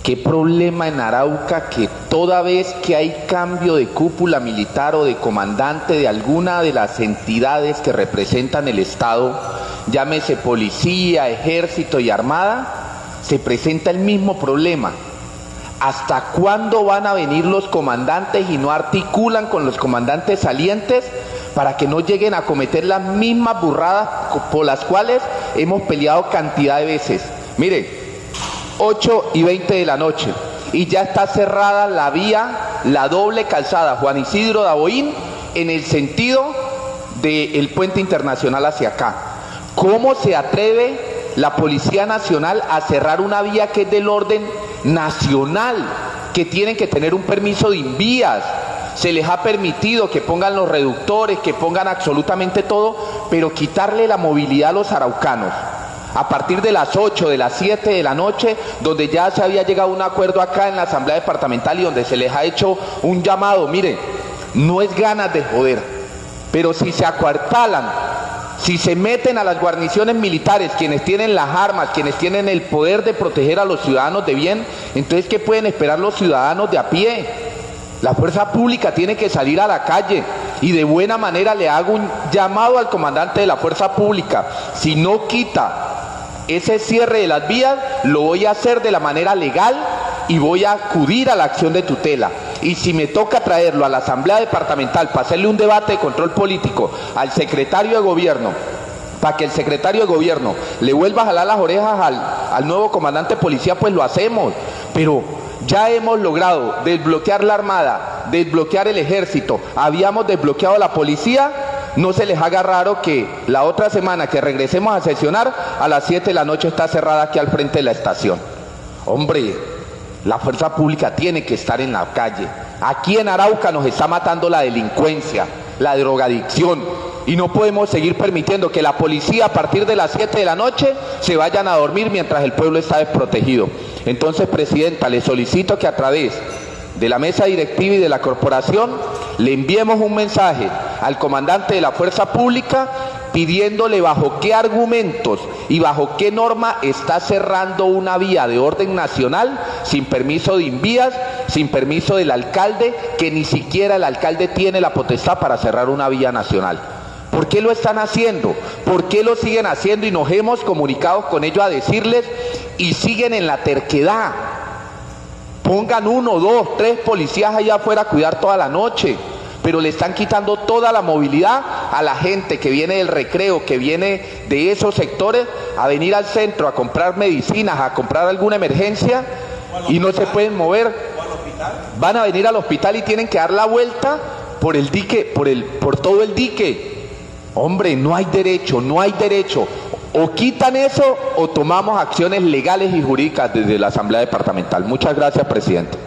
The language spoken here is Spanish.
¿Qué problema en Arauca que toda vez que hay cambio de cúpula militar o de comandante de alguna de las entidades que representan el Estado, llámese policía, ejército y armada, se presenta el mismo problema? ¿Hasta cuándo van a venir los comandantes y no articulan con los comandantes salientes para que no lleguen a cometer las mismas burradas por las cuales hemos peleado cantidad de veces? Mire, 8:20 de la noche y ya está cerrada la vía, la doble calzada Juan Isidro Daboín en el sentido del puente internacional hacia acá. ¿Cómo se atreve la Policía Nacional a cerrar una vía que es del orden nacional, que tienen que tener un permiso de invías? Se les ha permitido que pongan los reductores, que pongan absolutamente todo, pero quitarle la movilidad a los araucanos a partir de las 8, de las 7 de la noche, donde ya se había llegado a un acuerdo acá en la Asamblea Departamental y donde se les ha hecho un llamado. Mire, no es ganas de joder, pero si se acuartalan, si se meten a las guarniciones militares, quienes tienen las armas, quienes tienen el poder de proteger a los ciudadanos de bien, entonces ¿qué pueden esperar los ciudadanos de a pie? La fuerza pública tiene que salir a la calle y de buena manera le hago un llamado al comandante de la fuerza pública. Si no quita ese cierre de las vías, lo voy a hacer de la manera legal y voy a acudir a la acción de tutela. Y si me toca traerlo a la Asamblea Departamental para hacerle un debate de control político al secretario de Gobierno, para que el secretario de Gobierno le vuelva a jalar las orejas al nuevo comandante de policía, pues lo hacemos. Pero ya hemos logrado desbloquear la Armada, desbloquear el Ejército, habíamos desbloqueado la policía. No se les haga raro que la otra semana que regresemos a sesionar, a las 7 de la noche está cerrada aquí al frente de la estación. Hombre, la fuerza pública tiene que estar en la calle. Aquí en Arauca nos está matando la delincuencia, la drogadicción, y no podemos seguir permitiendo que la policía a partir de las 7 de la noche se vayan a dormir mientras el pueblo está desprotegido. Entonces, Presidenta, le solicito que a través de la mesa directiva y de la corporación le enviemos un mensaje al comandante de la fuerza pública pidiéndole bajo qué argumentos y bajo qué norma está cerrando una vía de orden nacional sin permiso de invías, sin permiso del alcalde, que ni siquiera el alcalde tiene la potestad para cerrar una vía nacional. ¿Por qué lo están haciendo? ¿Por qué lo siguen haciendo? Y nos hemos comunicado con ellos a decirles y siguen en la terquedad. Pongan 1, 2, 3 policías allá afuera a cuidar toda la noche, pero le están quitando toda la movilidad a la gente que viene del recreo, que viene de esos sectores a venir al centro a comprar medicinas, a comprar alguna emergencia y no se pueden mover. Van a venir al hospital y tienen que dar la vuelta por el dique, por todo el dique. Hombre, no hay derecho, no hay derecho. O quitan eso o tomamos acciones legales y jurídicas desde la Asamblea Departamental. Muchas gracias, presidente.